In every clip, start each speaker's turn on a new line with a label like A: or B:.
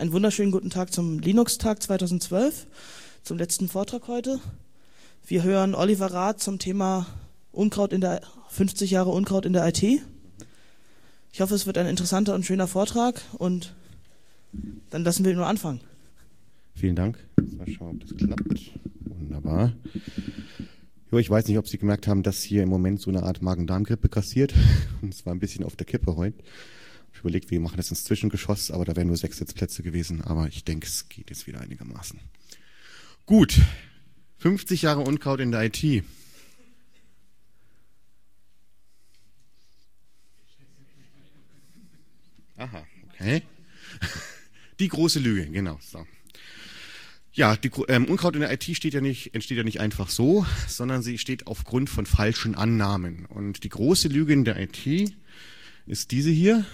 A: Einen wunderschönen guten Tag zum Linux-Tag 2012, zum letzten Vortrag heute. Wir hören Oliver Rath zum Thema 50 Jahre Unkraut in der IT. Ich hoffe, es wird ein interessanter und schöner Vortrag und dann lassen wir ihn nur anfangen.
B: Vielen Dank. Mal schauen, ob das klappt. Wunderbar. Jo, ich weiß nicht, ob Sie gemerkt haben, dass hier im Moment so eine Art Magen-Darm-Grippe kassiert. Und es war ein bisschen auf der Kippe heute. Ich überlegt, wir machen das ins Zwischengeschoss, aber da wären nur 6 Sitzplätze gewesen. Aber ich denke, es geht jetzt wieder einigermaßen. Gut. 50 Jahre Unkraut in der IT. Aha, okay. Die große Lüge, genau. So. Ja, Unkraut in der IT entsteht ja nicht einfach so, sondern sie steht aufgrund von falschen Annahmen. Und die große Lüge in der IT ist diese hier.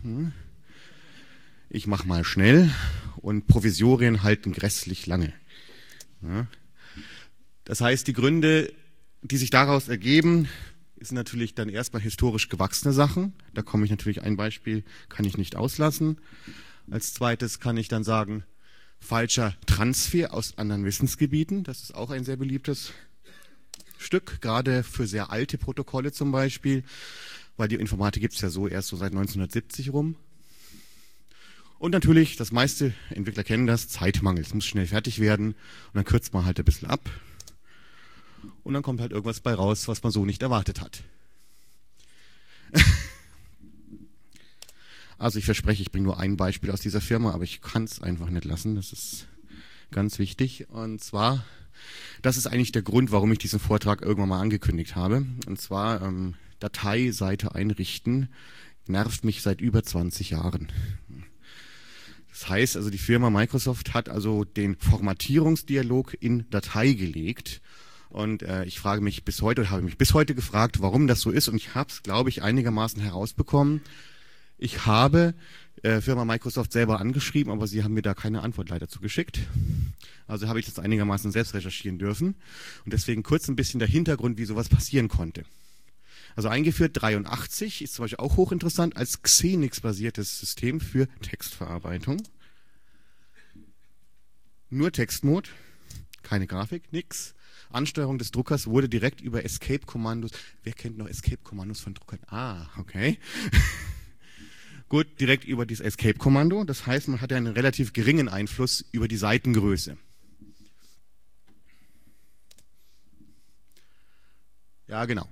B: Ich mache mal schnell und Provisorien halten grässlich lange. Ja. Das heißt, die Gründe, die sich daraus ergeben, sind natürlich dann erstmal historisch gewachsene Sachen. Da komme ich natürlich, ein Beispiel kann ich nicht auslassen. Als zweites kann ich dann sagen, falscher Transfer aus anderen Wissensgebieten. Das ist auch ein sehr beliebtes Stück, gerade für sehr alte Protokolle zum Beispiel, weil die Informatik gibt es ja so erst so seit 1970 rum. Und natürlich, das meiste Entwickler kennen das, Zeitmangel. Es muss schnell fertig werden und dann kürzt man halt ein bisschen ab. Und dann kommt halt irgendwas bei raus, was man so nicht erwartet hat. Also ich verspreche, ich bringe nur ein Beispiel aus dieser Firma, aber ich kann es einfach nicht lassen. Das ist ganz wichtig. Und zwar, das ist eigentlich der Grund, warum ich diesen Vortrag irgendwann mal angekündigt habe. Und zwar Dateiseite einrichten nervt mich seit über 20 Jahren. Das heißt also, die Firma Microsoft hat also den Formatierungsdialog in Datei gelegt. Und ich habe mich bis heute gefragt, warum das so ist. Und ich habe es, glaube ich, einigermaßen herausbekommen. Ich habe Firma Microsoft selber angeschrieben, aber sie haben mir da keine Antwort leider zugeschickt. Also habe ich das einigermaßen selbst recherchieren dürfen. Und deswegen kurz ein bisschen der Hintergrund, wie sowas passieren konnte. Also eingeführt 83 ist zum Beispiel auch hochinteressant als Xenix-basiertes System für Textverarbeitung. Nur Textmode, keine Grafik, nix. Ansteuerung des Druckers wurde direkt über Escape-Kommandos. Wer kennt noch Escape-Kommandos von Druckern? Ah, okay. Gut, direkt über dieses Escape-Kommando. Das heißt, man hat ja einen relativ geringen Einfluss über die Seitengröße. Ja, genau.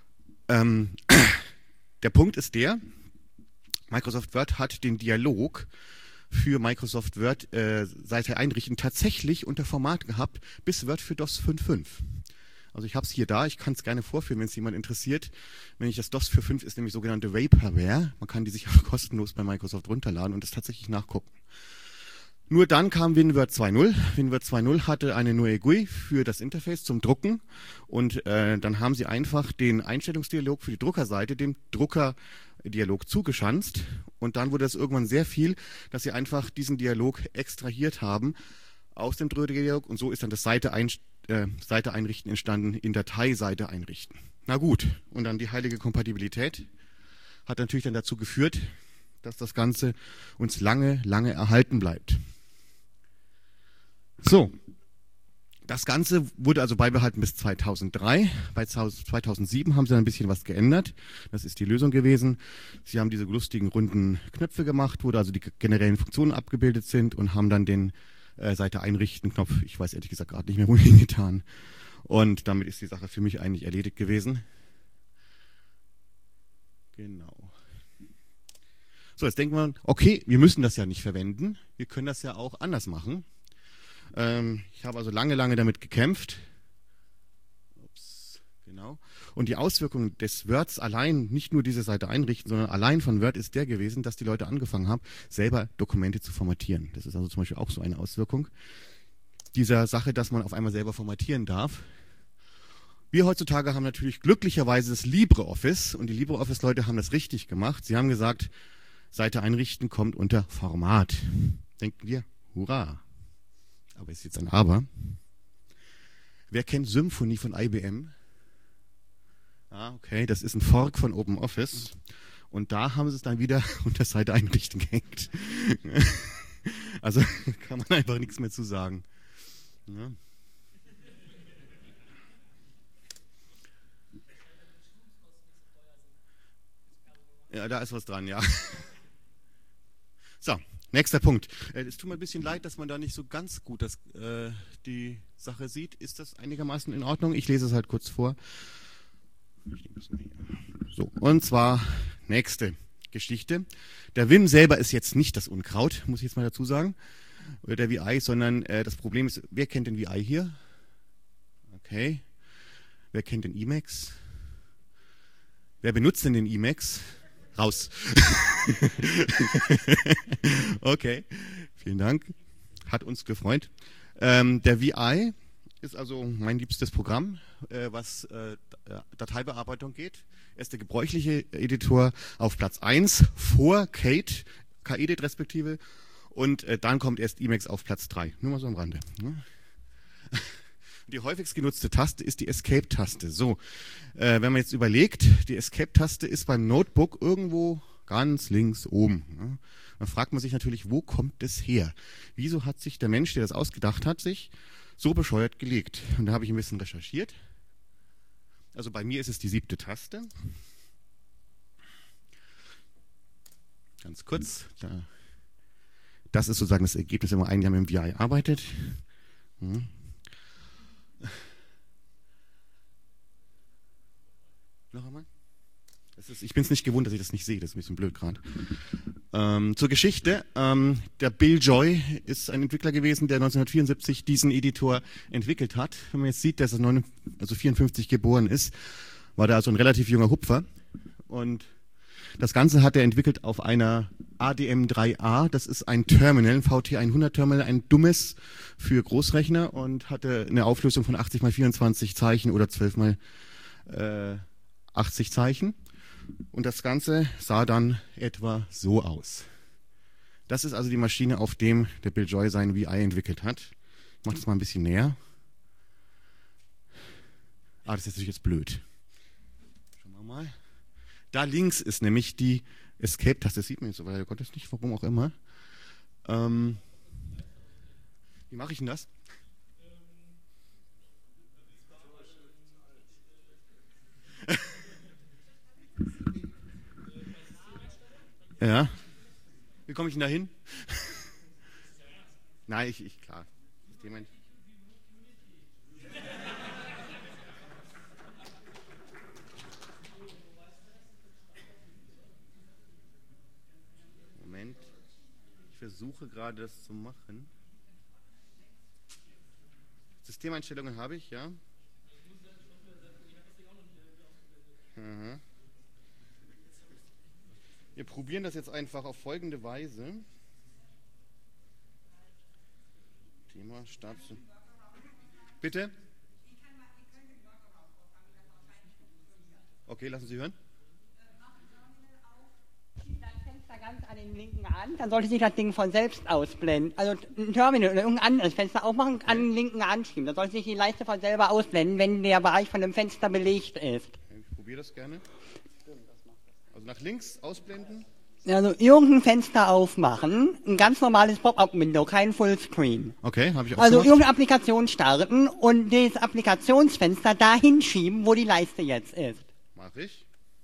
B: Der Punkt ist der, Microsoft Word hat den Dialog für Microsoft Word Seite einrichten tatsächlich unter Format gehabt bis Word für DOS 5.5. Also ich habe es hier da, ich kann es gerne vorführen, wenn es jemand interessiert. Wenn ich das DOS 4.5 ist nämlich sogenannte Vaporware. Man kann die sich auch kostenlos bei Microsoft runterladen und das tatsächlich nachgucken. Nur dann kam WinWord 2.0. WinWord 2.0 hatte eine neue GUI für das Interface zum Drucken und dann haben sie einfach den Einstellungsdialog für die Druckerseite dem Druckerdialog zugeschanzt und dann wurde das irgendwann sehr viel, dass sie einfach diesen Dialog extrahiert haben aus dem Druckerdialog und so ist dann das Seite einrichten entstanden, in Datei Seite einrichten. Na gut, und dann die heilige Kompatibilität hat natürlich dann dazu geführt, dass das Ganze uns lange, lange erhalten bleibt. So, das Ganze wurde also beibehalten bis 2003. Bei 2007 haben sie dann ein bisschen was geändert. Das ist die Lösung gewesen. Sie haben diese lustigen runden Knöpfe gemacht, wo da also die generellen Funktionen abgebildet sind und haben dann den Seite einrichten Knopf, ich weiß ehrlich gesagt gerade nicht mehr, wo hingetan. Und damit ist die Sache für mich eigentlich erledigt gewesen. Genau. So, jetzt denkt man, okay, wir müssen das ja nicht verwenden. Wir können das ja auch anders machen. Ich habe also lange, lange damit gekämpft. Ups, genau. Und die Auswirkung des Words allein, nicht nur diese Seite einrichten, sondern allein von Word ist der gewesen, dass die Leute angefangen haben, selber Dokumente zu formatieren. Das ist also zum Beispiel auch so eine Auswirkung dieser Sache, dass man auf einmal selber formatieren darf. Wir heutzutage haben natürlich glücklicherweise das LibreOffice und die LibreOffice-Leute haben das richtig gemacht. Sie haben gesagt, Seite einrichten kommt unter Format. Denken wir, hurra. Aber ist jetzt ein Aber. Wer kennt Symfony von IBM? Ah, okay, das ist ein Fork von OpenOffice. Und da haben sie es dann wieder unter Seite einrichten gehängt. Also kann man einfach nichts mehr zu sagen. Ja. Ja, da ist was dran, ja. So, nächster Punkt. Es tut mir ein bisschen leid, dass man da nicht so ganz gut die Sache sieht. Ist das einigermaßen in Ordnung? Ich lese es halt kurz vor. So, und zwar nächste Geschichte. Der Vim selber ist jetzt nicht das Unkraut, muss ich jetzt mal dazu sagen, oder der VI, sondern das Problem ist, wer kennt den VI hier? Okay. Wer kennt den Emacs? Wer benutzt denn den Emacs? Raus. Okay, vielen Dank. Hat uns gefreut. Der VI ist also mein liebstes Programm, was Dateibearbeitung geht. Er ist der gebräuchliche Editor auf Platz 1 vor Kate, Kedit respektive. Und dann kommt erst Emacs auf Platz 3. Nur mal so am Rande. Die häufigst genutzte Taste ist die Escape-Taste. So, wenn man jetzt überlegt, die Escape-Taste ist beim Notebook irgendwo ganz links oben. Ne? Dann fragt man sich natürlich, wo kommt das her? Wieso hat sich der Mensch, der das ausgedacht hat, sich so bescheuert gelegt? Und da habe ich ein bisschen recherchiert. Also bei mir ist es die 7. Taste. Ganz kurz. Das ist sozusagen das Ergebnis, wenn man ein Jahr mit dem VI arbeitet. Noch einmal? Ich bin es nicht gewohnt, dass ich das nicht sehe. Das ist ein bisschen blöd gerade. Zur Geschichte. Der Bill Joy ist ein Entwickler gewesen, der 1974 diesen Editor entwickelt hat. Wenn man jetzt sieht, dass er 54 geboren ist, war der also ein relativ junger Hupfer. Und das Ganze hat er entwickelt auf einer ADM3A. Das ist ein Terminal, ein VT100-Terminal, ein dummes für Großrechner und hatte eine Auflösung von 80 mal 24 Zeichen oder 12 mal 80 Zeichen. Und das Ganze sah dann etwa so aus. Das ist also die Maschine, auf dem der Bill Joy sein VI entwickelt hat. Ich mache das mal ein bisschen näher. Das ist natürlich jetzt blöd. Schauen wir mal. Da links ist nämlich die Escape-Taste. Das sieht man jetzt so, weil Gottes nicht, warum auch immer. Wie mache ich denn das? Ja. Wie komme ich denn da hin? Nein, klar. Moment. Ich versuche gerade das zu machen. Systemeinstellungen habe ich, ja. Mhm. Wir probieren das jetzt einfach auf folgende Weise. Thema Start. Bitte? Okay, lassen Sie hören.
C: Ganz an den linken an, dann sollte sich das Ding von selbst ausblenden. Also ein Terminal oder irgendein anderes Fenster aufmachen, an den linken anschieben. Dann sollte sich die Leiste von selber ausblenden, wenn der Bereich von dem Fenster belegt ist.
B: Ich probiere das gerne. Also nach links ausblenden.
C: Also irgendein Fenster aufmachen, ein ganz normales Pop-up-Window, kein Fullscreen.
B: Okay, habe ich auch
C: Also
B: gemacht.
C: irgendeine Applikation starten und das Applikationsfenster dahin schieben, wo die Leiste jetzt ist.
B: Mache ich.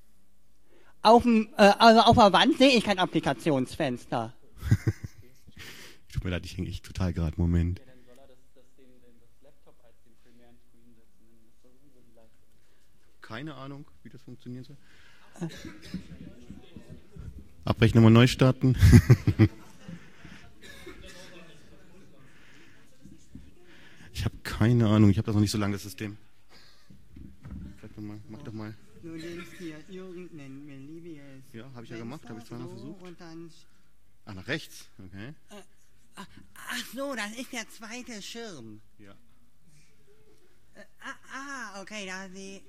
C: Also auf der Wand sehe ich kein Applikationsfenster.
B: Tut mir leid, ich hänge echt total gerade. Moment. Keine Ahnung, wie das funktionieren soll. Abbrechen, nochmal neu starten. Ich habe keine Ahnung, ich habe das noch nicht so lange, das System. Mach doch mal.
C: Du nimmst hier irgendein beliebiges.
B: Ja, habe ich ja gemacht, habe ich zweimal versucht.
C: Und dann
B: nach rechts, okay.
C: Ach so, das ist der zweite Schirm.
B: Ja.
C: Okay, da sie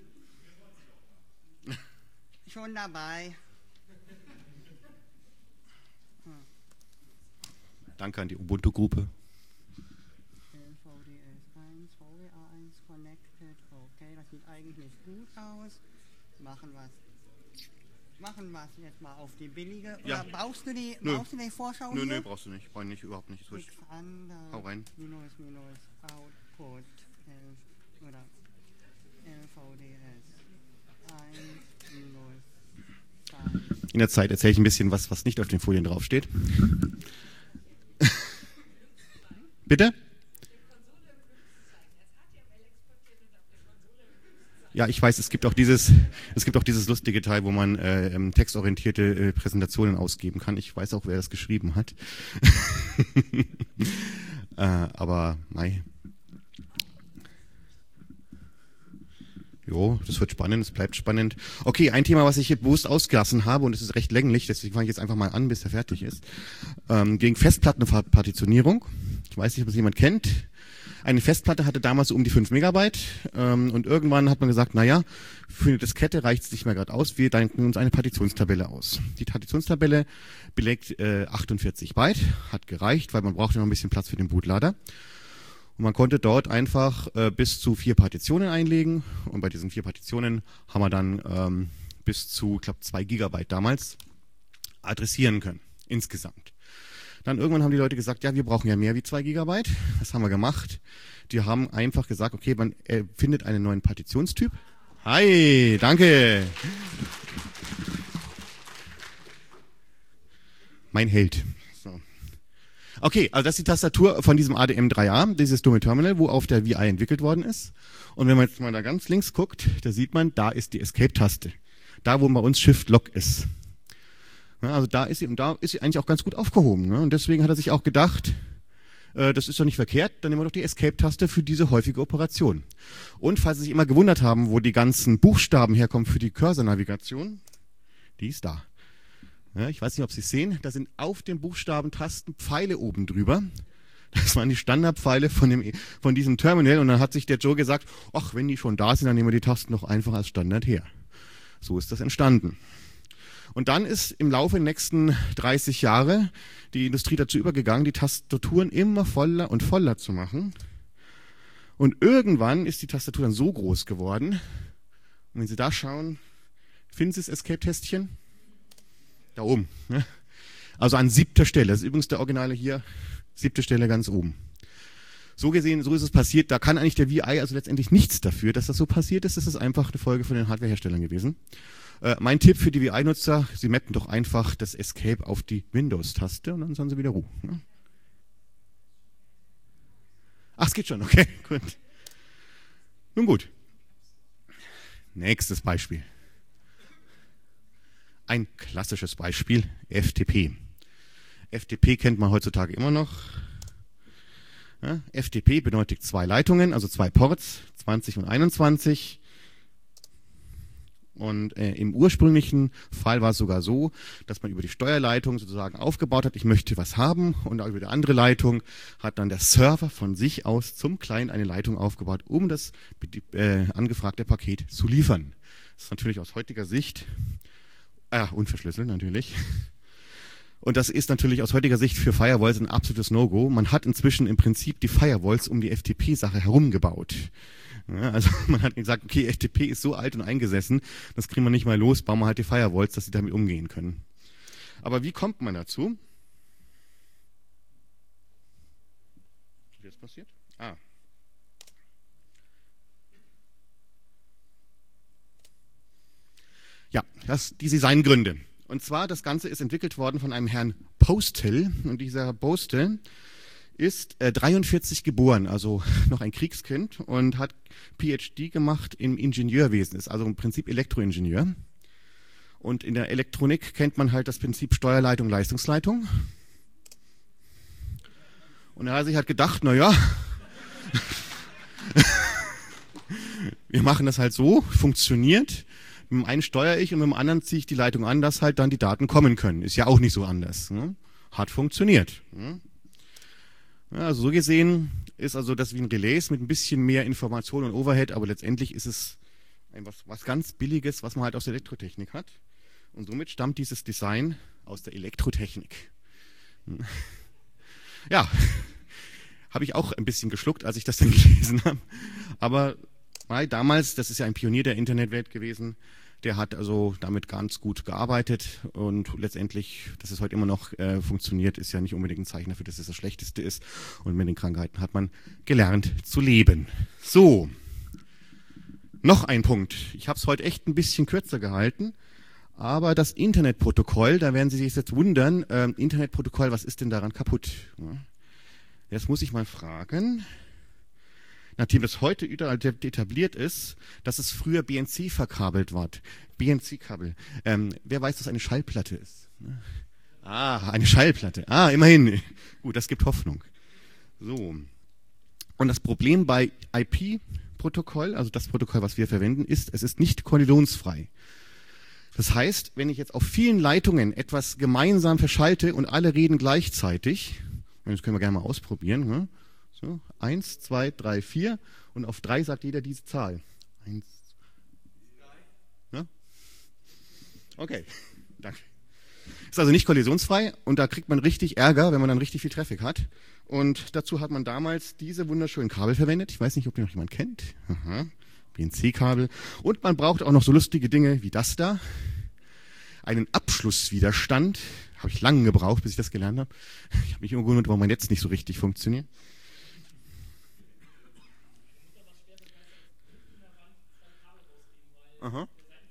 C: schon dabei.
B: Danke an die Ubuntu-Gruppe.
C: VDS1, VWA1 connected. Okay, das sieht eigentlich gut aus. Machen Machen wir es jetzt mal auf die billige.
B: Ja.
C: Oder brauchst du die Vorschau?
B: Nö,
C: hier?
B: brauchst du nicht. Brauch ich nicht, überhaupt nicht. Ist ruhig. Hau rein.
C: Minus, Output, oder LVDS. 1, minus, 2.
B: In der Zeit erzähle ich ein bisschen was nicht auf den Folien draufsteht. Bitte? Ja, ich weiß, es gibt auch dieses lustige Teil, wo man textorientierte Präsentationen ausgeben kann. Ich weiß auch, wer das geschrieben hat. Aber mei. Jo, das wird spannend, es bleibt spannend. Okay, ein Thema, was ich hier bewusst ausgelassen habe, und es ist recht länglich, deswegen fange ich jetzt einfach mal an, bis er fertig ist. Gegen Festplattenpartitionierung. Ich weiß nicht, ob das jemand kennt. Eine Festplatte hatte damals um die 5 Megabyte und irgendwann hat man gesagt, naja, für eine Diskette reicht es nicht mehr gerade aus, wir denken uns eine Partitionstabelle aus. Die Partitionstabelle belegt 48 Byte, hat gereicht, weil man brauchte noch ein bisschen Platz für den Bootlader. Und man konnte dort einfach bis zu 4 Partitionen einlegen und bei diesen 4 Partitionen haben wir dann bis zu, ich glaube, 2 Gigabyte damals adressieren können, insgesamt. Dann irgendwann haben die Leute gesagt, ja, wir brauchen ja mehr wie 2 Gigabyte. Was haben wir gemacht? Die haben einfach gesagt, okay, man findet einen neuen Partitionstyp. Hi, danke. Mein Held. So. Okay, also das ist die Tastatur von diesem ADM3A, dieses Dumme Terminal, wo auf der VI entwickelt worden ist. Und wenn man jetzt mal da ganz links guckt, da sieht man, da ist die Escape-Taste. Da, wo bei uns Shift-Lock ist. Ja, also da ist sie eigentlich auch ganz gut aufgehoben. Ne? Und deswegen hat er sich auch gedacht, das ist doch nicht verkehrt, dann nehmen wir doch die Escape-Taste für diese häufige Operation. Und falls Sie sich immer gewundert haben, wo die ganzen Buchstaben herkommen für die Cursor-Navigation, die ist da. Ja, ich weiß nicht, ob Sie es sehen, da sind auf den Buchstabentasten Pfeile oben drüber. Das waren die Standardpfeile von diesem Terminal. Und dann hat sich der Joe gesagt, ach, wenn die schon da sind, dann nehmen wir die Tasten doch einfach als Standard her. So ist das entstanden. Und dann ist im Laufe der nächsten 30 Jahre die Industrie dazu übergegangen, die Tastaturen immer voller und voller zu machen. Und irgendwann ist die Tastatur dann so groß geworden. Und wenn Sie da schauen, finden Sie das Escape-Tästchen? Da oben. Ne? Also an 7. Stelle. Das ist übrigens der Originale hier. 7. Stelle ganz oben. So gesehen, so ist es passiert. Da kann eigentlich der VI also letztendlich nichts dafür, dass das so passiert ist. Das ist einfach eine Folge von den Hardwareherstellern gewesen. Mein Tipp für die VI-Nutzer, Sie mappen doch einfach das Escape auf die Windows-Taste und dann haben Sie wieder Ruhe. Ne? Ach, es geht schon, okay, gut. Nun gut. Nächstes Beispiel. Ein klassisches Beispiel, FTP. FTP kennt man heutzutage immer noch. Ja, FTP benötigt 2 Leitungen, also 2 Ports, 20 und 21. Und im ursprünglichen Fall war es sogar so, dass man über die Steuerleitung sozusagen aufgebaut hat, ich möchte was haben, und über die andere Leitung hat dann der Server von sich aus zum Client eine Leitung aufgebaut, um das angefragte Paket zu liefern. Das ist natürlich aus heutiger Sicht, unverschlüsselt natürlich. Und das ist natürlich aus heutiger Sicht für Firewalls ein absolutes No-Go. Man hat inzwischen im Prinzip die Firewalls um die FTP-Sache herum gebaut. Ja, also man hat gesagt, okay, FTP ist so alt und eingesessen, das kriegen wir nicht mal los, bauen wir halt die Firewalls, dass sie damit umgehen können. Aber wie kommt man dazu? Was ist jetzt passiert? Ja, die Designgründe. Und zwar, das Ganze ist entwickelt worden von einem Herrn Postel. Und dieser Postel ist 43 geboren, also noch ein Kriegskind, und hat PhD gemacht im Ingenieurwesen, ist also im Prinzip Elektroingenieur. Und in der Elektronik kennt man halt das Prinzip Steuerleitung, Leistungsleitung. Und er hat sich halt gedacht, naja, wir machen das halt so, funktioniert. Mit dem einen steuere ich und mit dem anderen ziehe ich die Leitung an, dass halt dann die Daten kommen können. Ist ja auch nicht so anders. Ne? Hat funktioniert. Ne? Ja, also so gesehen ist also das wie ein Relais mit ein bisschen mehr Information und Overhead, aber letztendlich ist es was ganz Billiges, was man halt aus der Elektrotechnik hat. Und somit stammt dieses Design aus der Elektrotechnik. Ja, habe ich auch ein bisschen geschluckt, als ich das dann gelesen habe. Aber damals, das ist ja ein Pionier der Internetwelt gewesen, Der hat also damit ganz gut gearbeitet und letztendlich, dass es heute immer noch funktioniert, ist ja nicht unbedingt ein Zeichen dafür, dass es das Schlechteste ist. Und mit den Krankheiten hat man gelernt zu leben. So, noch ein Punkt. Ich habe es heute echt ein bisschen kürzer gehalten, aber das Internetprotokoll, da werden Sie sich jetzt wundern, Internetprotokoll, was ist denn daran kaputt? Ja. Jetzt muss ich mal fragen, nachdem das heute überall etabliert ist, dass es früher BNC verkabelt war. BNC-Kabel. Wer weiß, was eine Schallplatte ist? Ah, eine Schallplatte. Ah, immerhin. Gut, das gibt Hoffnung. So. Und das Problem bei IP-Protokoll, also das Protokoll, was wir verwenden, ist, es ist nicht kollisionsfrei. Das heißt, wenn ich jetzt auf vielen Leitungen etwas gemeinsam verschalte und alle reden gleichzeitig, das können wir gerne mal ausprobieren, ne? So, 1, 2, 3, 4 und auf 3 sagt jeder diese Zahl. 1, 3. Ne? Okay, danke. Ist also nicht kollisionsfrei und da kriegt man richtig Ärger, wenn man dann richtig viel Traffic hat. Und dazu hat man damals diese wunderschönen Kabel verwendet. Ich weiß nicht, ob die noch jemand kennt. Aha. BNC-Kabel. Und man braucht auch noch so lustige Dinge wie das da. Einen Abschlusswiderstand. Habe ich lange gebraucht, bis ich das gelernt habe. Ich habe mich immer gewundert, warum mein Netz nicht so richtig funktioniert. Aha.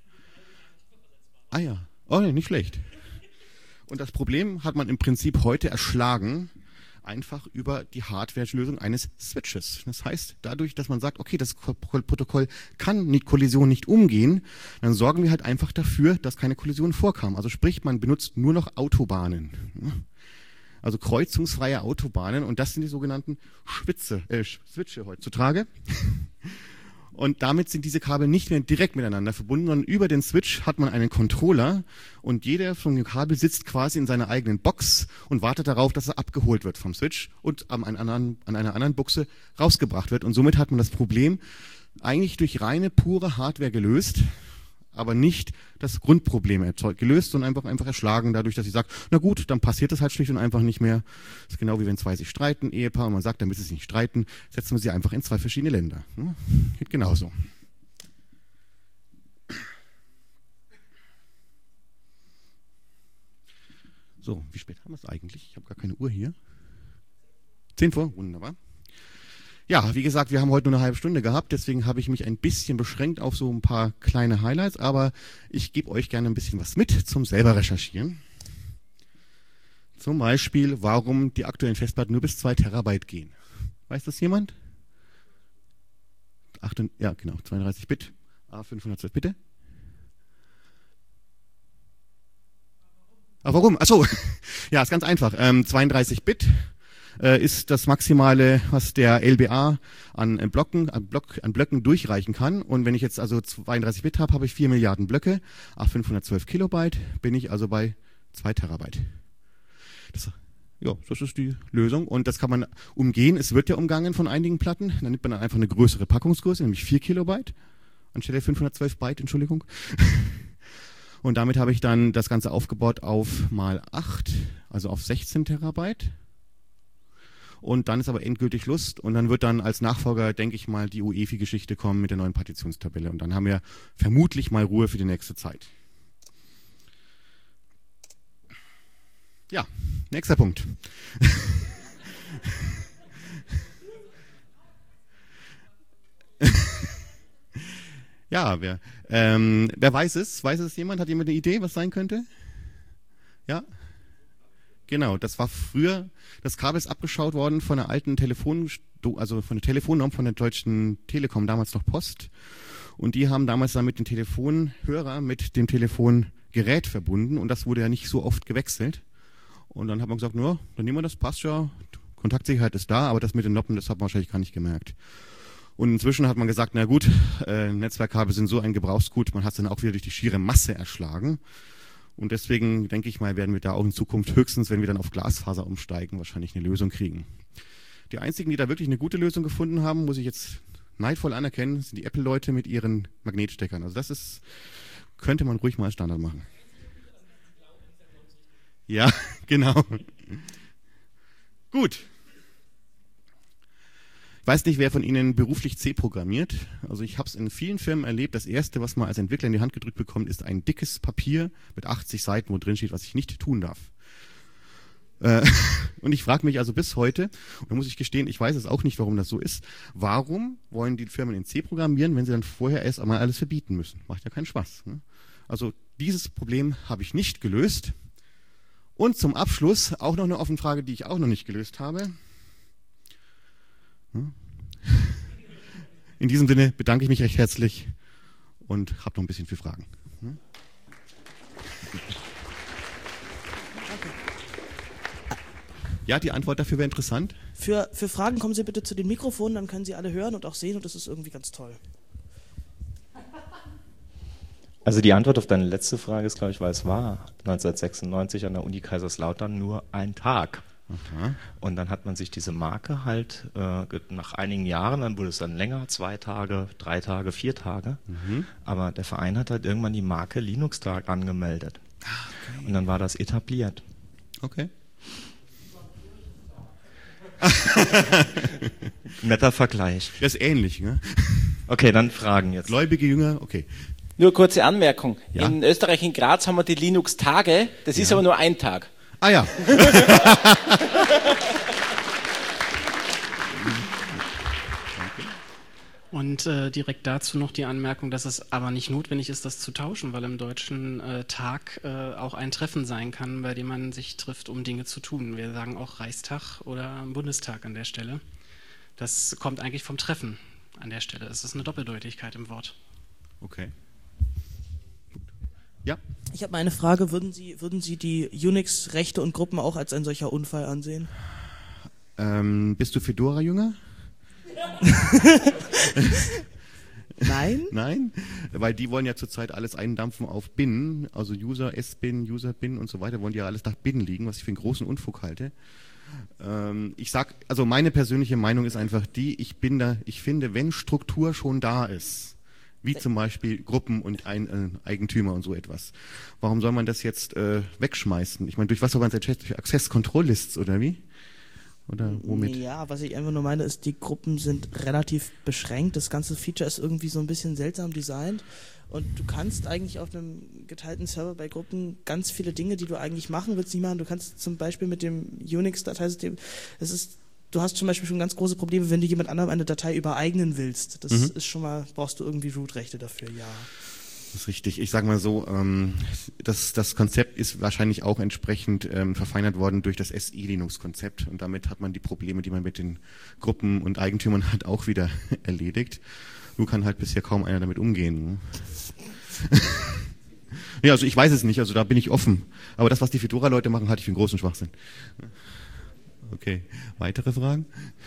B: Ah ja, oh nee, nicht schlecht. Und das Problem hat man im Prinzip heute erschlagen, einfach über die Hardware-Lösung eines Switches. Das heißt, dadurch, dass man sagt, okay, das Protokoll kann mit Kollision nicht umgehen, dann sorgen wir halt einfach dafür, dass keine Kollision vorkam. Also sprich, man benutzt nur noch Autobahnen. Also kreuzungsfreie Autobahnen und das sind die sogenannten Switche heutzutage. Und damit sind diese Kabel nicht mehr direkt miteinander verbunden, sondern über den Switch hat man einen Controller und jeder von den Kabel sitzt quasi in seiner eigenen Box und wartet darauf, dass er abgeholt wird vom Switch und an einer anderen Buchse rausgebracht wird. Und somit hat man das Problem eigentlich durch reine, pure Hardware gelöst, aber nicht das Grundproblem gelöst, sondern einfach erschlagen dadurch, dass ich sage, na gut, dann passiert das halt schlicht und einfach nicht mehr. Das ist genau wie wenn zwei sich streiten, Ehepaar, und man sagt, damit sie sich nicht streiten, setzen wir sie einfach in 2 verschiedene Länder. Ja, geht genauso. So, wie spät haben wir es eigentlich? Ich habe gar keine Uhr hier. 10 vor, wunderbar. Ja, wie gesagt, wir haben heute nur eine halbe Stunde gehabt, deswegen habe ich mich ein bisschen beschränkt auf so ein paar kleine Highlights, aber ich gebe euch gerne ein bisschen was mit zum selber recherchieren. Zum Beispiel, warum die aktuellen Festplatten nur bis 2 Terabyte gehen. Weiß das jemand? Ja, genau, 32 Bit, A512, bitte. Warum? Achso, ja, ist ganz einfach. 32 Bit ist das Maximale, was der LBA an Blöcken durchreichen kann. Und wenn ich jetzt also 32 Bit habe, habe ich 4 Milliarden Blöcke, 512 Kilobyte, bin ich also bei 2 Terabyte. Das ist die Lösung und das kann man umgehen. Es wird ja umgangen von einigen Platten. Dann nimmt man einfach eine größere Packungsgröße, nämlich 4 Kilobyte, anstelle 512 Byte, Entschuldigung. Und damit habe ich dann das Ganze aufgebaut auf mal 8, also auf 16 Terabyte. Und dann ist aber endgültig Lust und dann wird dann als Nachfolger, denke ich mal, die UEFI-Geschichte kommen mit der neuen Partitionstabelle. Und dann haben wir vermutlich mal Ruhe für die nächste Zeit. Ja, nächster Punkt. Ja, wer weiß es? Weiß es jemand? Hat jemand eine Idee, was sein könnte? Ja? Genau, das war früher, das Kabel ist abgeschaut worden von der alten also von der Telefonnorm von der Deutschen Telekom, damals noch Post. Und die haben damals dann mit dem Telefonhörer mit dem Telefongerät verbunden und das wurde ja nicht so oft gewechselt. Und dann hat man gesagt, nur, dann nehmen wir das, passt ja, Kontaktsicherheit ist da, aber das mit den Noppen, das hat man wahrscheinlich gar nicht gemerkt. Und inzwischen hat man gesagt, na gut, Netzwerkkabel sind so ein Gebrauchsgut, man hat es dann auch wieder durch die schiere Masse erschlagen. Und deswegen denke ich mal, werden wir da auch in Zukunft höchstens, wenn wir dann auf Glasfaser umsteigen, wahrscheinlich eine Lösung kriegen. Die einzigen, die da wirklich eine gute Lösung gefunden haben, muss ich jetzt neidvoll anerkennen, sind die Apple-Leute mit ihren Magnetsteckern. Also das könnte man ruhig mal als Standard machen. Ja, genau. Gut. Ich weiß nicht, wer von Ihnen beruflich C programmiert. Also ich habe es in vielen Firmen erlebt. Das Erste, was man als Entwickler in die Hand gedrückt bekommt, ist ein dickes Papier mit 80 Seiten, wo drin steht, was ich nicht tun darf. Und ich frage mich also bis heute, und da muss ich gestehen, ich weiß es auch nicht, warum das so ist, warum wollen die Firmen in C programmieren, wenn sie dann vorher erst einmal alles verbieten müssen? Macht ja keinen Spaß. Ne? Also dieses Problem habe ich nicht gelöst. Und zum Abschluss auch noch eine offene Frage, die ich auch noch nicht gelöst habe. In diesem Sinne bedanke ich mich recht herzlich und habe noch ein bisschen für Fragen. Ja, die Antwort dafür wäre interessant.
A: Für Fragen kommen Sie bitte zu den Mikrofonen, dann können Sie alle hören und auch sehen und das ist irgendwie ganz toll.
D: Also die Antwort auf deine letzte Frage ist, glaube ich, weil es war 1996 an der Uni Kaiserslautern nur ein Tag.
B: Aha.
D: Und dann hat man sich diese Marke halt nach einigen Jahren, dann wurde es dann länger, 2 Tage, 3 Tage, 4 Tage. Aber der Verein hat halt irgendwann die Marke Linux-Tag angemeldet.
B: Okay.
D: Und dann war das etabliert.
B: Okay.
D: Netter Vergleich.
B: Das ist ähnlich, ne?
D: Okay, dann Fragen jetzt.
B: Gläubige Jünger, okay.
E: Nur kurze Anmerkung.
B: Ja.
E: In Österreich, in Graz, haben wir die Linux-Tage. Das ist aber nur ein Tag.
B: Ah ja.
F: Und direkt dazu noch die Anmerkung, dass es aber nicht notwendig ist, das zu tauschen, weil im deutschen Tag auch ein Treffen sein kann, bei dem man sich trifft, um Dinge zu tun. Wir sagen auch Reichstag oder Bundestag an der Stelle. Das kommt eigentlich vom Treffen an der Stelle. Es ist eine Doppeldeutigkeit im Wort.
B: Okay. Ja.
A: Ich habe mal eine Frage, würden Sie die Unix-Rechte und Gruppen auch als ein solcher Unfall ansehen?
B: Bist du Fedora-Jünger?
A: Nein?
B: Nein? Weil die wollen ja zurzeit alles eindampfen auf Bin, also User, S-Bin, User-Bin und so weiter, wollen die ja alles nach Bin liegen, was ich für einen großen Unfug halte. Also meine persönliche Meinung ist einfach die, ich finde, wenn Struktur schon da ist, wie zum Beispiel Gruppen und Eigentümer und so etwas, warum soll man das jetzt wegschmeißen? Ich meine, durch was soll man das jetzt? Durch Access-Control-Lists oder wie? Oder womit?
A: Ja, was ich einfach nur meine, ist, die Gruppen sind relativ beschränkt. Das ganze Feature ist irgendwie so ein bisschen seltsam designt. Und du kannst eigentlich auf einem geteilten Server bei Gruppen ganz viele Dinge, die du eigentlich machen willst, nicht machen. Du kannst zum Beispiel mit dem Unix-Dateisystem, du hast zum Beispiel schon ganz große Probleme, wenn du jemand anderem eine Datei übereignen willst. Das ist schon mal, brauchst du irgendwie Root-Rechte dafür, ja.
B: Das ist richtig. Ich sage mal so, das Konzept ist wahrscheinlich auch entsprechend verfeinert worden durch das SI-Linux-Konzept und damit hat man die Probleme, die man mit den Gruppen und Eigentümern hat, auch wieder erledigt. Nur kann halt bisher kaum einer damit umgehen. Ne? Ja, also ich weiß es nicht, also da bin ich offen. Aber das, was die Fedora-Leute machen, halte ich für einen großen Schwachsinn. Okay, weitere Fragen?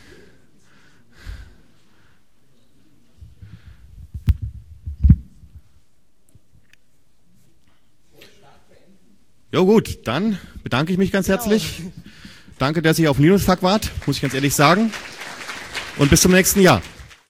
B: Jo gut, dann bedanke ich mich ganz herzlich. Danke, dass ihr auf dem Linux-Tag wart, muss ich ganz ehrlich sagen. Und bis zum nächsten Jahr.